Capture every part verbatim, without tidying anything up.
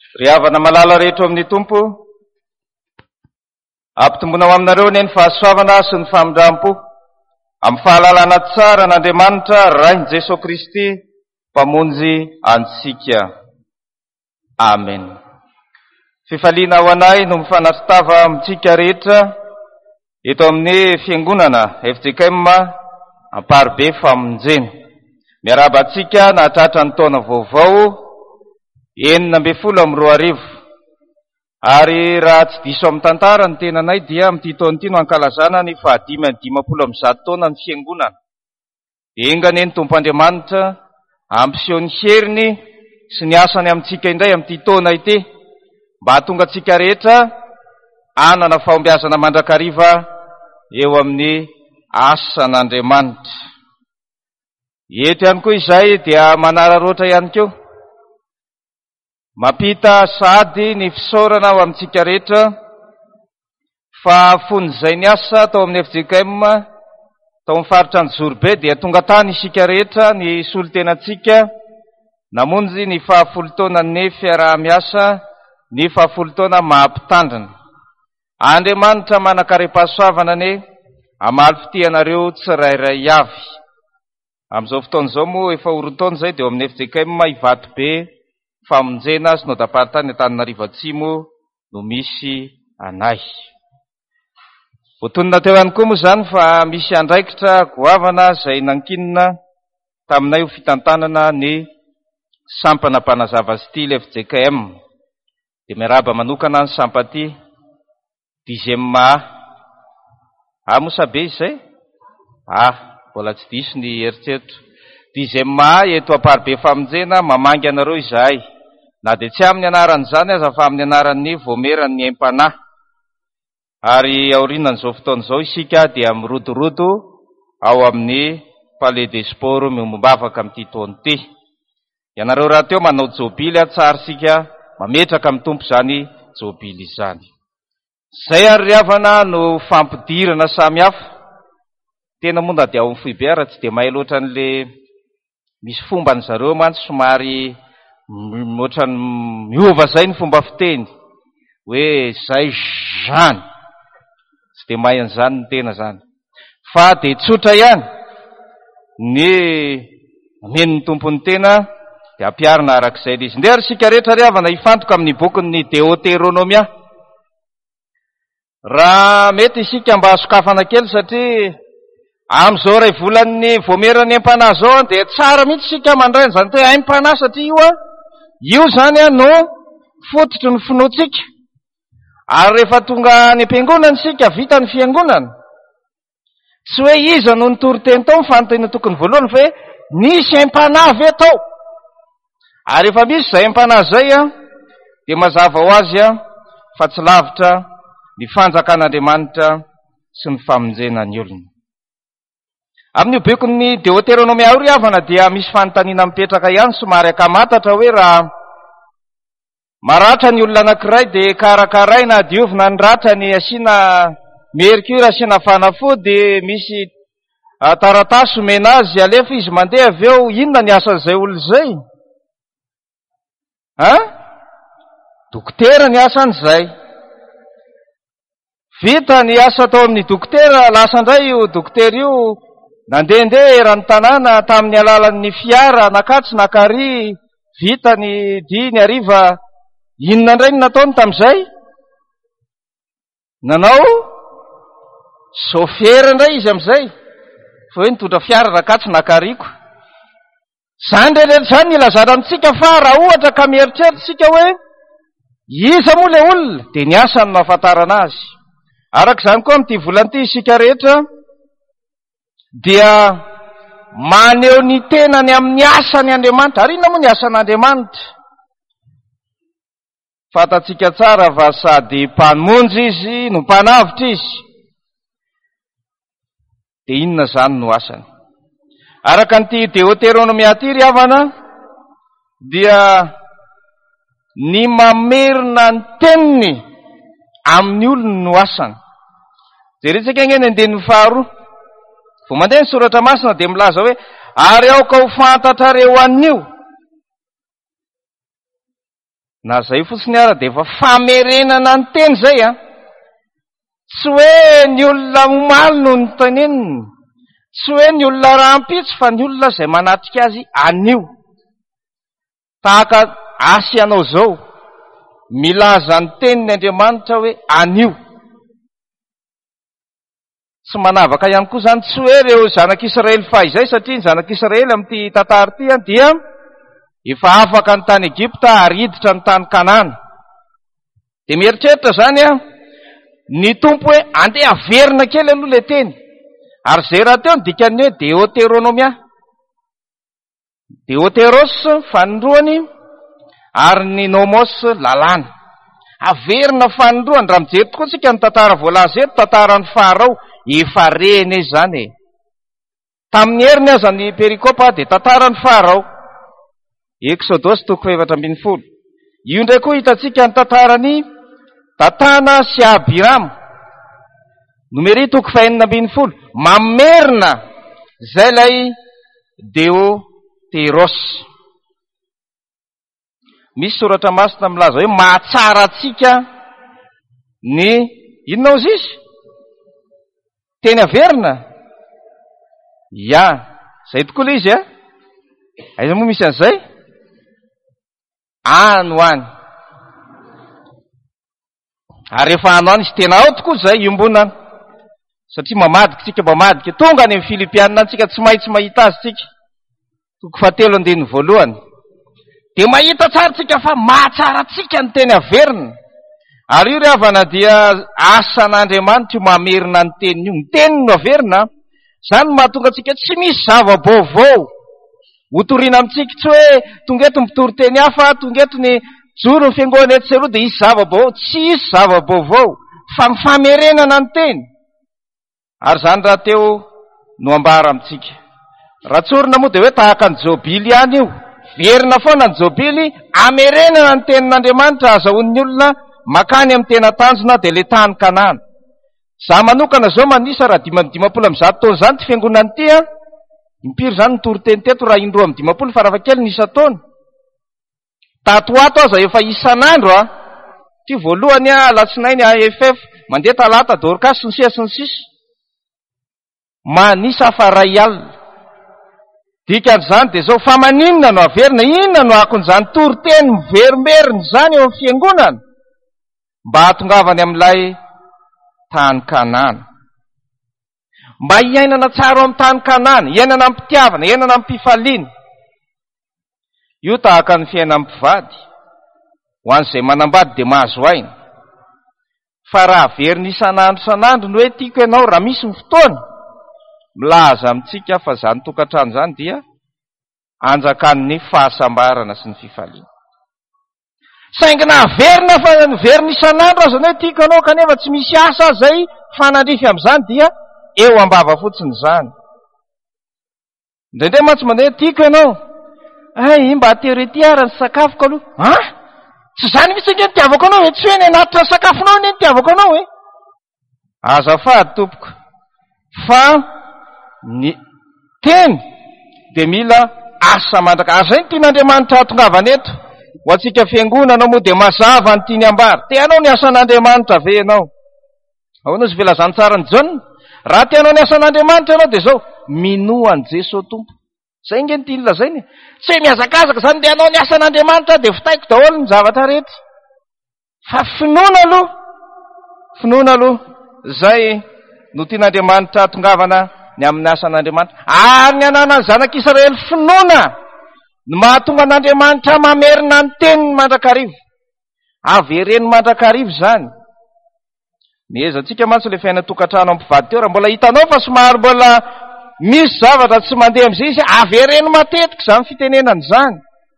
Ry havana malala rehetra amin'ny Tompo, ampitombonao aminareo ny fahasoavana sy ny famindrampo amin'ny fahalalana tsara n'Andriamanitra Rainy Jesosy Kristy mpamonjy antsika. Amen. Fifaliana ho anay no mifanarotava amintsika rehetra eto amin'ny fiangonana F J K M Amparibe Famonjena. Miaraba antsika nahatratra ny taona vaovao enina amby folo amin'ny roa arivo. Ary raha tsy diso amin'ny tantara ny tenanay dia amin'ity taona ity no ankalazana ny fahadimy amby dimampolo amby zato taona ny fiangonana. Engany ny Tompo Andriamanitra ampiseho ny heriny sy ny asany amintsika indray amin'ity taona ity, mba hahatonga antsika rehetra anana fahombiazana mandrakariva eo amin'ny asan'Andriamanitra. Eto ihany koa izay dia manararoatra ihany koa, mampita sady ny fisaorana ao amintsika rehetra fa fon'izay ny asa tao amin'ny F J K M tao amin'ny faritra ny Zorobe dia tonga tany isika rehetra ny solotenantsika namonjy ny fahafolo taona ny fiaraha-miasa, ny fahafolo taona mahampitandrina. Andriamanitra manakare-pahasoavana ny amaly fitianareo tsirairay avy. Amin'izao fotoana izao moa efa oron-taona izay dia eo amin'ny F J K M Ivato-be Famonjena sy Nodam-paritany Antananarivo Atsimo no misy anay. Voatonona teo ihany koa moa izany fa misy andraikitra goavana izay nankinina taminay ho fitantanana ny sampana mpanazava stily F J K M. Dia miaraba manokana ny sampaty dizema ah mosabe izay ah mbola tsy diso ny eritseritra dizema eto Amparibe Famonjena mamangy anareo izahay, na dia tsy amin'ny anaran'izany aza fa amin'ny anaran'ny voameran'ny Empana. Ary aorianan'izao fotoana izao isika dia mirodorodo ao amin'ny Palais des Sports miombavaka amin'ity taona ity. Ianareo raha teo manao jobily tsara sika mametraka amin'ny tompo izany jobily izany. Zay ary ry havana no fampidirana samihafa. Tena moa dia ao amin'ny foibe raha tsy dia mahay loatra an'le misy fomba ny zareo mantsy somary ohatrany miova zay ny fomba fiteny hoe zay zany, tsy dia mahay an'izany ny tena zany fa dia tsotra ihany ny men'ny tompon'ny tena dia ampiarina arak'izay ilay izy. Ndeha ary sika rehetra ry havana hifantoka amin'ny bokin'ny Deutéronomia. Raha mety isika mba sokafana kely satria amin'izao ray volan'ny voameran'ny Empana zao dia tsara mihitsy sika mandray an'izany toe Empana satria io a io zany a no fototry ny finoantsika. Ary rehefa tonga any am-piangonana sika vita ny fiangonana, tsy hoe iza no nitory-teny tao ny fanontaniana tokony voalohany fa hoe nisy Empana ve tao. Ary rehefa misy izay Empana zay a dia mazava ho azy a fa tsy lavitra ny fanjakan'Andriamanitra sy ny famonjenany olona. Amin'ny bokin'ny Deutéronomia ry havana dia misy fanontaniana mipetraka ihany somary akamatatra hoe raha maratra ny olona anankiray dia karakaraina diovina ny ratra ny asiana mercure, asiana fanafody, misy taratasy omena azy alefa izy mandeha avy eo, inona ny asan'izay olona izay? Ha? Dokotera ny asan'izay. Vita ny asa tao amin'ny dokotera, lasa indray io dokotera io nandehandeha eran'ny tanàna tamin'ny alalan'ny fiara nakatso nakary, vita ny dia ny hariva, inona indray ny nataony tamin'izay? Nanao chauffeur indray izy amin'izay, fa hoe nitondra fiara nakatso nakariko. Zany rehetra zany nilazana amintsika fa raha ohatra ka mieritreritra sika hoe iza moa ilay olona dia ny asany no ahafantarana azy. Arak'izany koa amin'ity volan'ity isika rehetra dia maneho ny tenany amin'ny asany Andriamanitra. Ary inona moa ny asan'Andriamanitra? Fantatsika tsara fa sady mpamonjy izy no mpanavitra izy. Dia inona zany no asany? Araka an'ity Deutéronomia ity ry havana dia ny mamerina ny teniny amin'ny olony no asany. Jeretsika eny andinin'ny faharoa, vao mandeha ny soratra masina dia milaza hoe ary aoka ho fantatrareo an'io na zay fotsiny ara dia efa famerenana ny teny zay a, tsy hoe ny olona omaly no ny teneniny, tsy hoe ny olona rahampitsy fa ny olona izay manatrika azy anio. Tahaka asy ianao zao milaza ny teniny Andriamanitra hoe anio. Tsy manavaka ihany koa zany, tsy hoe ireo zanak'Israely fahizay, satria ny zanak'Israely amin'ity tantara ity dia efa afaka ny tany Egypta ary hiditra ny tany Kanana. Dia mieritreritra zany a ny tompo hoe andeha averina kely aloha le teny, ary zay raha teo ny dikany hoe Deutéronomia, Deutéros fanindroany ary ny Nomos lalàna. Averina fanindroany, raha mijery tokoa tsika ny tantara voalaza eto, tantarany Farao, efa reny zany e. Tamin'ny heriny aza ny perikopa dia tantarany Farao. Exodus toko fahaefatra ambin'ny folo. Io ndray koa hitantsika ny tantarany Datana sy Abiram, numéri toko fahaenina ambin'ny folo, mamerina zay lay Deutéros. Misy soratra masina milaza hoe mahatsara atsika ny inona ozy izy? Teny averina? Ya, zay tokoa le izy a? Aiza moa misy an'izay? Any ho any. Ary rehefa ano any izy tena ao tokoa zay iombonana. Satria mamadika tsika mamadika. Tonga any amin'ny Filipianina antsika tsy maintsy mahita azy tsika. Toko fahatelo andiny voalohany. Dia mahita tsara tsika fa mahatsara tsika ny teny averina. Ary io ry havana dia asan'Andriamanitra io mamerina ny teniny io. Ny teniny no averina. Zany mahatonga tsika tsy misy zava-baovao hotoriana amintsika, tsy hoe tonga eto mipitory teny hafa, tonga eto ny joro ny fiangoana eto seroa dia isy zava-baovao. Tsy isy zava-baovao fa ny famerenana ny teny. Ary zany raha teo no ambara amintsika. Raha tsorina moa dia hoe tahaka ny Jobily ihany io. Verina foana ny Jobily, amerenana ny tenin'Andriamanitra azahoan'ny olona makany amin'ny tena tanjona dia le tany Kanana. Za manokana zao manisa raha dimapolo amin'ny zato taona zany ty fiangonana ity a, impiry zany nitory teny teto raha indroa amin'ny dimapolo farafakely ny isa taona. Tato ato aza efa isan'andro a, ty voalohany a alatsinainy A F F, mandeha talata Dorcas sy ny sisa sy ny sisa. Manisa fa ray alina. Dikan'izany dia zao fa maninona no averina, inona no akon'izany tory teny miverimberiny zany eo amin'ny fiangonana mba hatongavany amin'ilay tany Kanana. Mba hiainana tsara amin'ny tany Kanana, hiainana amin'ny mpitiavana, hiainana amin'ny mpifaliana. Io tahaka ny fiainan'ny mpivady, ho an'izay manambady dia mahazo aina. Fa raha averina isan'andro isan'andro no hoe tiako ianao raha misy ny fotoana, milaza amintsika fa zany tokantrano zany dia anjakan'ny fahasambarana sy ny fifaliana. Saingina averina fa verina isan'andro aza hoe tiako ianao kanefa tsy misy asa zay fanandrify amin'izany dia eo ambava fotsiny zany. Indraindray mantsy mandeha tiako ianao, ay mba aterety ara ny sakafoko aloha. Ah, tsy zany mitsy nge ny tiavako anao e, tsy hoe ny anatitra ny sakafonao ny tiavako anao e. Azafady tompoko, fa ny teny dia mila asa mandraka. Ary zay ny tian'Andriamanitra hatongavana eto ho antsika fiangonana moa dia mazava ny tiany ambara. Teanao ny asan'Andriamanitra ve ianao? Ahoana izy filazany tsara ny John? Raha teanao ny asan'Andriamanitra ianao dia zao minoany Jesosy tompo. Zay nge ny tiany lazainy. Tsy hoe miazakazaka zany dia anao ny asan'Andriamanitra dia fitaiko daholo ny zavatra rehetra. Fa finoana aloha, finoana aloha, zay no tian'Andriamanitra hatongavana ny amin'ny asan'Andriamanitra. Ary ny anana ny zanak'Israely finoana no mahatonga an'Andriamanitra mamerina ny teniny mandrakarivo. Avereny mandrakarivo zany. Miezantsika mantsy le fiaina tokantrano amin'ny mpivady teo, raha mbola hitanao fa somary mbola misy zavatra tsy mandeha amin'izay izy, avereny matetika zany fitenenany zany.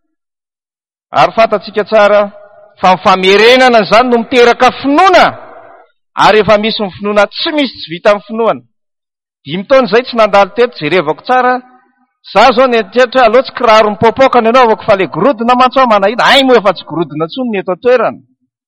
Ary fantatsika tsara fa mifamerenana zany no miteraka finoana. Ary efa misy ny finoana tsy misy tsy vita amin'ny finoana. Dimy taona zay tsy nandalo teto, jerevako tsara. Za zao nietreritra aloha tsy kiraro mipopokany ianao avako fa le gorodona mantsy ao manahida. Ay moa efa tsy gorodona tsony ny eto an-toerana.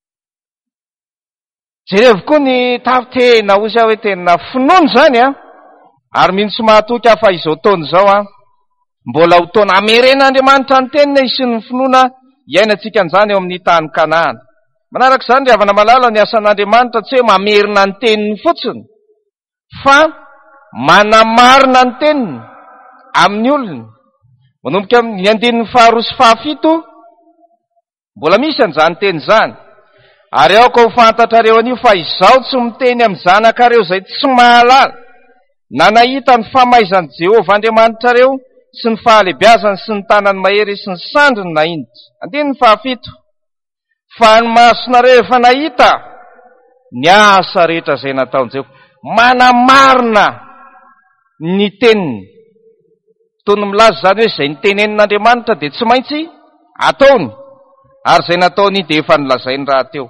Jerevako koa ny tafitena ozy aho hoe tena finoana zany a. Ary mihitsy mahatoky aho fa izao taona izao a, mbola ho taona ameren'Andriamanitra ny teniny sy ny finoana iainantsika an'izany eo amin'ny tany Kanaana. Manaraka izany ry havana malala ny asan'Andriamanitra tsy hoe mamerina ny teniny fotsiny, fa manamarina ny teniny amin'ny olony. Manomboka amin'ny andininy faharoa sy fahafito, mbola misy an'izany teny izany. Ary aoka ho fantatrareo anio fa izaho tsy miteny amin'ny zanakareo izay tsy mahalala, na nahita ny famaizan'i Jehovah Andriamanitrareo sy ny fahalebiazany sy ny tanany mahery sy ny sandriny nahindry. Andininy fahafito, fa ny masonareo efa nahita ny asa rehetra izay nataon'i Jehovah, manamarina ny teniny. Tony milaza zany hoe izay nitenenin'Andriamanitra dia tsy maintsy ataony, ary izay nataony dia efa nilazainy rahateo.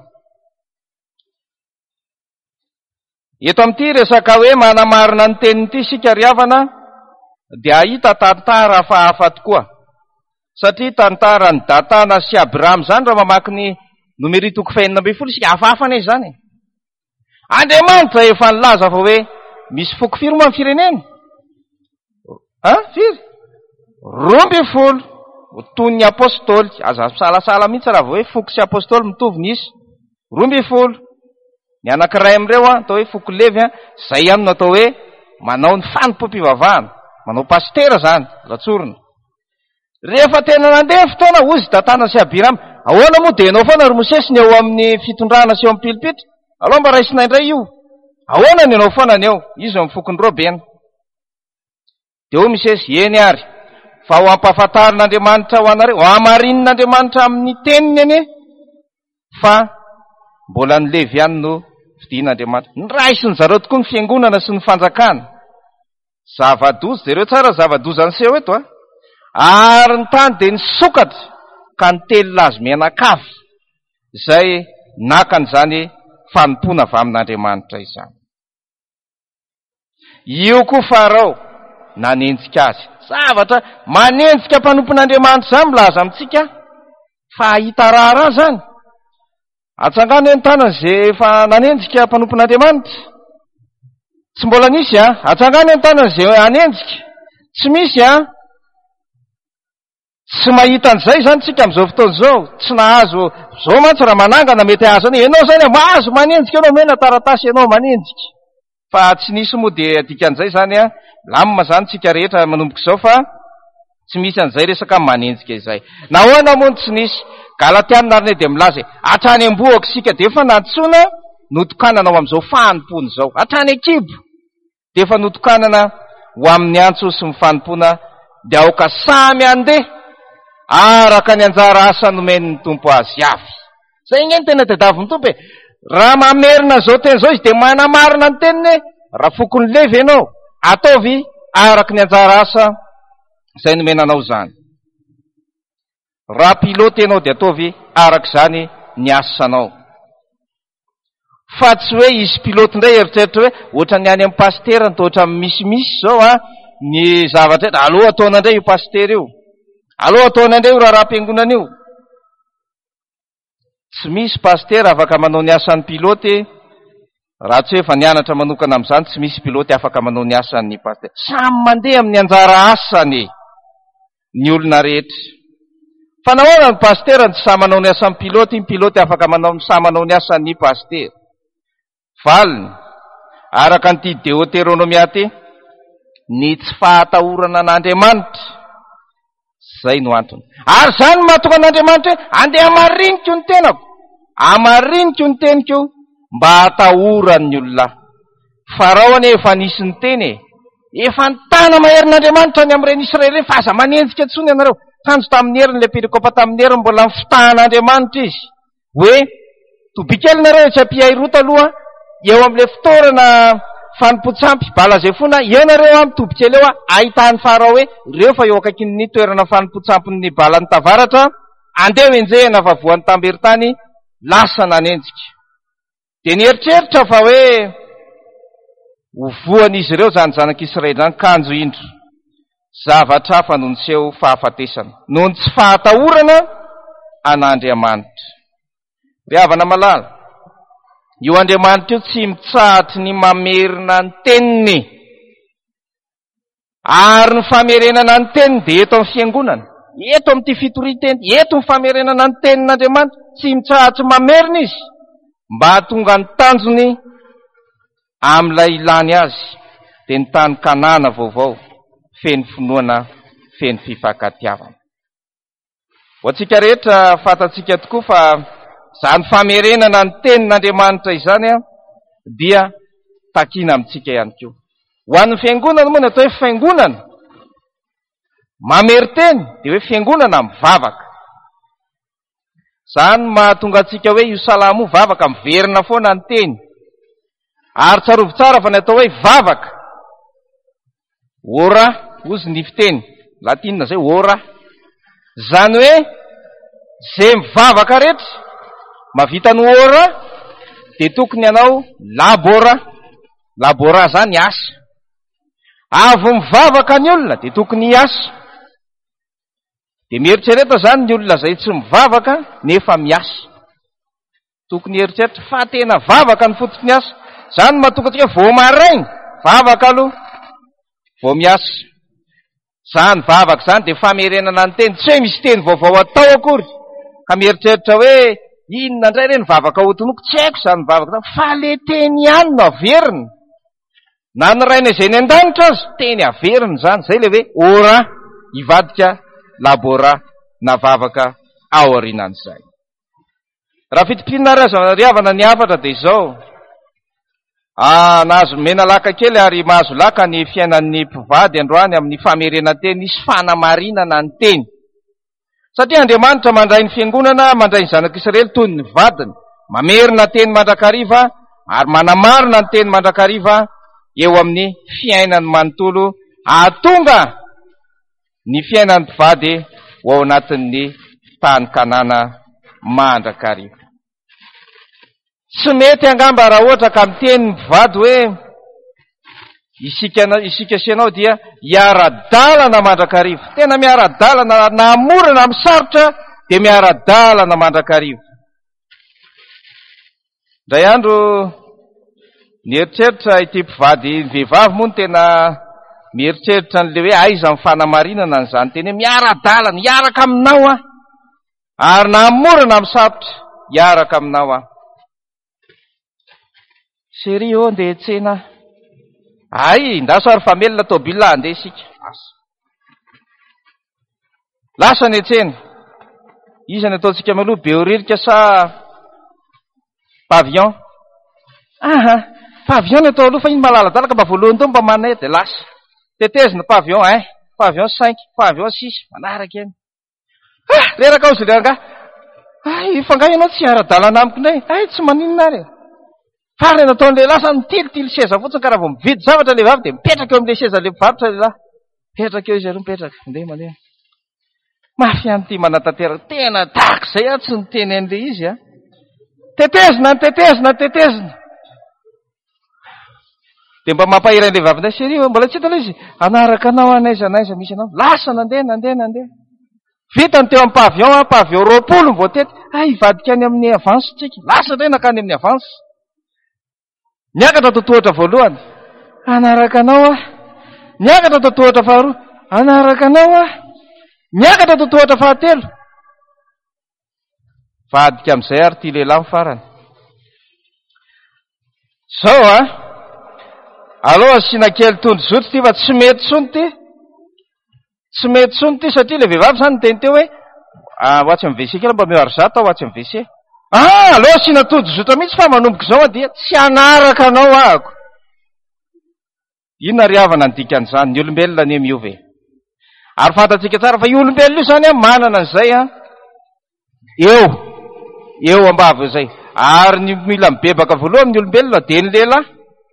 Eto amin'ity resaka hoe manamarina ny teniny ity sika ry havana, dia ahita tantara hafahafa tokoa. Satria tantara ny Datana sy Abraham zany raha mamaky ny Nomery toko faha enina ambin'ny folo sika, hafahafa ane zany. Andriamanitra efa nilaza fa hoe misy foko firy moa amin'ny fireneny? Ha? Firy? Roa ambin'ny folo. Toy ny apôstôly, aza salasala mihitsy raha vao hoe foko sy apôstôly mitovy nisy. Roa ambin'ny folo. Ny anankiray amin'ireo a atao hoe foko levy a, zay ihany no atao hoe manao ny fanompom-pivavahana, manao pastera zany, latsorina. Rehefa tena nandeha fotoana ozy Datana sy Abiram, ahoana moa dia ianao foana ry Mosesy ny eo amin'ny fitondrana sy eo amin'ny pilipitra? Aloha mba raisina indray io. Ahoana ny ianao foana ny eo? Izy eo amin'ny fokony Robena. Dia ho Mosesy, eny ary, fa ho ampahafantarin'Andriamanitra ho anareo, ho hamarin'Andriamanitra amin'ny teniny ane, fa mbola ny Levy ihany no vidian'Andriamanitra. Niraisiny zareo tokoa ny fiangonana sy ny fanjakana. Zava-doza, zareo tsara zava-doza ny seho eto a. Ary ny tany dia nisokatra ka nitely lazy mianakavy, izay nakan'izany fanompona avy amin'Andriamanitra izany. Io koa Farao nanenjika azy. Zavatra manenjika mpanompon'Andriamanitra izany milaza amintsika, fa ahita raharaha zany. Atsangana ny tanany izay efa nanenjika mpanompon'Andriamanitra? Tsy mbola nisy a? Atsangana ny tanany izay anenjika? Tsy misy a? Tsy mahita an'izay zany tsika amin'izao fotoana izao. Tsy nahazo zao mantsy raha manangana mety ahazany. Ianao zany mahazo manenjika ianao mena taratasy ianao manenjika. Fa tsy nisy moa dia dikan'izay zany a. Lamima zany tsika rehetra manomboka izao fa tsy misy an'izay resaka manenjika izay. Nahoana moa tsy nisy? Galatiana arine dia milaza hatrany ambohako sika dia efa natsoina notokanana ho amin'izao fanompona izao. Hatrany akibo dia efa notokanana ho amin'ny antso sy ny fanompona, dia aoka samy andeha araka ny anjara asa nomen'ny tompo azy avy. Zay ingeny tena tadiavin'ny tompo e. Raha mamerina zao teny zao izy dia manamarina ny teniny, raha fokony levy ianao, ataovy araka ny anjara asa izay nomenanao zany. Raha piloty ianao dia ataovy araka izany ny asanao. Fa tsy hoe izy piloty indray eritreritra hoe ohatra ny any amin'ny pastera ny tohatra misimisy zao a ny zavatra hoe aloha ataona indray io pastera io, aloha ataona indray io raha raha-piangonana io. Tsy misy pastera afaka manao ny asan'ny piloty raha tsy hoe efa nianatra manokana amin'izany. Tsy misy piloty afaka manao ny asan'ny pastera. Samy mandeha amin'ny anjara asany ny olona rehetra. Fa nahoana ny pastera tsy samy manao ny asan'ny piloty, ny piloty afaka manao samy manao ny asan'ny pastera. Valiny araka an'ity Deutéronomia ty, ny tsy fahatahorana an'Andriamanitra, zay no antony. Ary zany mahatonga an'Andriamanitra hoe andeha amariniko ny tenako, amariniko ny teniko mba hatahorany ny olona. Farao ane efa nisy ny teny e, efa nitana maherin'Andriamanitra ny amin'ireny Israely fa aza manenjika antsony ianareo. Tanjo tamin'ny heriny le perikopa tamin'ny heriny mbola mifitahan'Andriamanitra izy hoe tobikely nareo tsy ampiairota aloha eo amin'le fitoerana fanompo-tsampy bala zay fona, eo nareo a mitobikely eo a ahitany Farao hoe reo fa eo akaikin'ny toerana fanompo-tsampin'ny balan'ny tavaratra, andeo enjehana fa voan'ny tamberitany lasa nanenjika. Dia nieritreritra fa hoe ho voan'izy ireo zany zanak'Israely zany kanjo indro. Zavatra hafa noho ny seho fahafatesana, noho ny tsy fahatahorana an'Andriamanitra. Ry havana malala, io Andriamanitra io tsy mitsahatra ny mamerina ny teniny, ary ny famerenana ny teniny dia eto amin'ny fiangonana. eto amin'ity fitoriteny, eto ny famerenana ny tenin'Andriamanitra, tsy mitsahatsy mamerina izy mba hahatonga ny tanjony amin'ilay ilany azy, dia ny tany Kanana vaovao feno finoana, feno fifankatiavana. Ho antsika rehetra fantatsika tokoa fa izany famerenana ny tenin'Andriamanitra izany a dia takiana amintsika ihany koa. Ho an'ny fiangonana moa ny atao hoe fiangonana mamery teny dia hoe fiangonana mivavaka. Izany mahatonga antsika hoe io salamo vavaka miverina foana ny teny, ary tsarovy tsara fa ny atao hoe vavaka ora ozy ny fiteny latinina zay ora, zany hoe zay mivavaka rehetra mavita ny ora dia tokony ianao labora, labora zany asa. Avy mivavaka ny olona dia tokony hiasa. Dia mieritrereta zany ny olona zay tsy mivavaka nefa miasa, tokony eritreritra fa tena vavaka ny fototry ny asa. Zany mahatonga antsika vao maraina vavaka aloha vao miasa. Zany vavaka zany dia famerenana ny teny, tsy hoe misy teny vaovao atao akory ka mieritreritra hoe inona indray re ny vavaka ho tonoko, tsy haiko zany vavaka zany, fa le teny ihany no averina. Na ny raina izay ny an-danitra azy teny averina zany, zay le hoe ora ivadika labora na vavaka ao aorianan'izay. Raha fitipinina riavana ny hafatra dia izao, ah, nahazo mena laka kely ary mahazo laka ny fiainan'ny mpivady androany amin'ny famerenan-teny, nisy fanamarinana ny teny. Satria Andriamanitra mandray ny fiangonana, mandray ny zanak'Israely toy ny vadiny, mamerina teny mandrakariva ary manamarina ny teny mandrakariva eo amin'ny fiainany manontolo, ahatonga ny fiainan'ny mpivady ho ao anatin'ny tany Kanana mandrakariva. Tsy mety angamba raha ohatra ka miteny ny mpivady hoe isika isika sianao dia hiara-dalana mandrakariva. Tena miara-dalana, na mora na misarotra dia miara-dalana mandrakariva. Indray andro mieritreritra ity mpivady vehivavy moa no tena mieritreritra n'le hoe aiza amin'ny fanamarinana n'izany teny hoe miara-dalana, hiaraka aminao ah, ary na mora na misarotra hiaraka aminao ah. Sery ô ndeha tsena, ay ndasary famelona tôbila andeha isika, lasa ny tsena. Iza ny ataontsika maloha, beoririka sa pavion? Aha, pavion ny atao aloha fa iny malaladalaka mba voalohany to mba manay dia lasa tetezina pavion, ay pavion cinq, pavion six manaraka eny. Ah, reraka ao zilanga, ay fa nga ianao tsy ara-dalana amiko ndray, ay tsy maninona ary. Fary nataon'ny lehilahy sa mitilitily seza fotsiny, karaha vao mividy zavatra le vavy dia mipetraka eo amin'ilay seza le mpivarotra lehilahy. Mipetraka eo izy aloha, mipetraka mandeha mandeha. Mafy an'ity manatanteraka, tena tahak'izay ah tsy niteny an'le izy ah. Tetezina, tetezina, tetezina. Dia mba mampahiran'le vavy ndray, sery mbola tsy hita aloha izy, anaraka anao anaiza anaiza misy anao. Lasa nandeha, nandeha, nandeha. Vitany teo amin'ny pavion ah, pavion roapolo vao tety. Ay ivadika any amin'ny avance tsika. Lasa indray nakany amin'ny avance. Niakatra totohatra voalohany, anaraka anao ah. Niakatra totohatra faharoa, anaraka anao ah. Niakatra totohatra fahatelo. Vadika amin'izay ary ty lehilahy farany. Zao ah, aloha asiana kely tondro zoto ty fa tsy mety tsony ty. Tsy mety tsony ty satria le vehivavy zany teny teo hoe ah, ho atsy amin'ny W C kely mba mioary zato aho ho atsy amin'ny W C. Ah, aloha asiana tondro zoto mihitsy fa manomboka izao dia tsy anaraka anao ahako. Inona riavana ny dikan'izany? Ny olombelona ny miove. Ary fantatsika tsara fa io olombelona io zany a manana an'izay a eo eo ambava izay. Ary ny mila mibebaka voalohany ny olombelona dia ny lehilahy.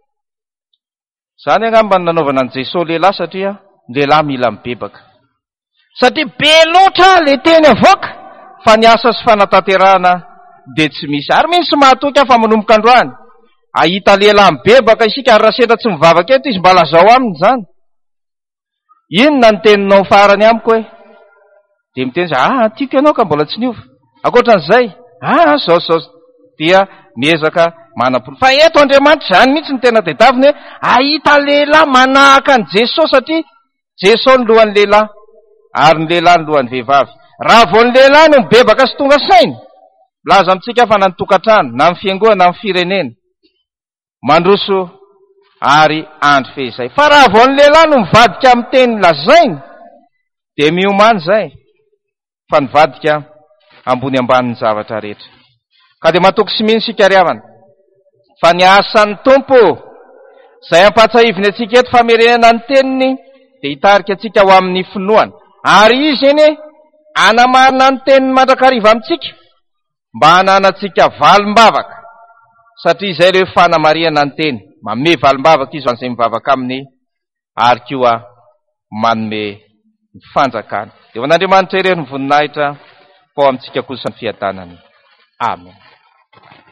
Zany angamba ny nanaovana an' Jesosy lehilahy satria lehilahy mila mibebaka. Satria be loatra le teny avoaka fa ny asa sy fanatanterahana dia tsy misy. Ary misy mahatoky afa manomboka androany. Ahita lehilahy mibebaka isika ary raha sendra tsy mivavaka eto izy mba lazao aminy zany. Inona ny teninao farany amiko hoe? Dia miteny zay, ah, tiako ianao ka mbola tsy niova. Ankoatran'izay, ah, zao zao dia miezaka manam-polo. Fa eto Andriamanitra zany mihitsy ny tena tedaviny hoe ahita lehilahy manahaka an' Jesosy satria Jesosy ny lohan'ny lehilahy. ary ny lehilahy ny lohan'ny vehivavy. Raha vao ny lehilahy no mibebaka sy tonga sainy, laza amintsika fa na ny tokantrano na ny fiangoana na ny firenena mandroso ary andro fehizay. Fa raha vao ny lehilahy no mivadika amin'ny teny lazainy, dia miomany zay fa nivadika ambony ambanin'ny zavatra rehetra. Ka dia matoky sy mino sika riavana fa ny asan'ny tompo zay ampatsahiviny atsika eto famerenana ny teniny dia hitarika atsika ho amin'ny finoany, ary izy eny anamarina ny teniny mandrakariva amintsika mba hananatsika valim-bavaka, satria izay ireo fanamariana ny teny manome valim-bavaka izy an'izay mivavaka aminy ary koa manome ny fanjakana. Dia ho an'Andriamanitra irery ny voninahitra, ho amintsika kosa ny fiadanany. Amen.